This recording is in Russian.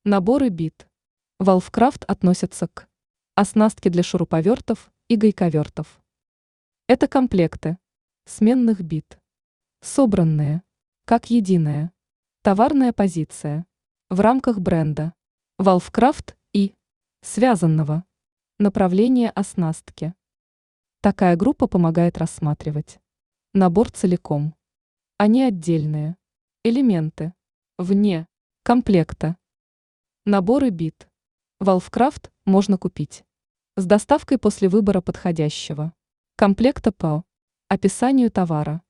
Наборы бит. Valvecraft относятся к оснастке для шуруповертов и гайковертов. Это комплекты сменных бит, собранные как единая товарная позиция в рамках бренда Valvecraft и связанного направления оснастки. Такая группа помогает рассматривать набор целиком, а не отдельные элементы вне комплекта. Наборы бит Valvecraft можно купить с доставкой после выбора подходящего комплекта по описанию товара.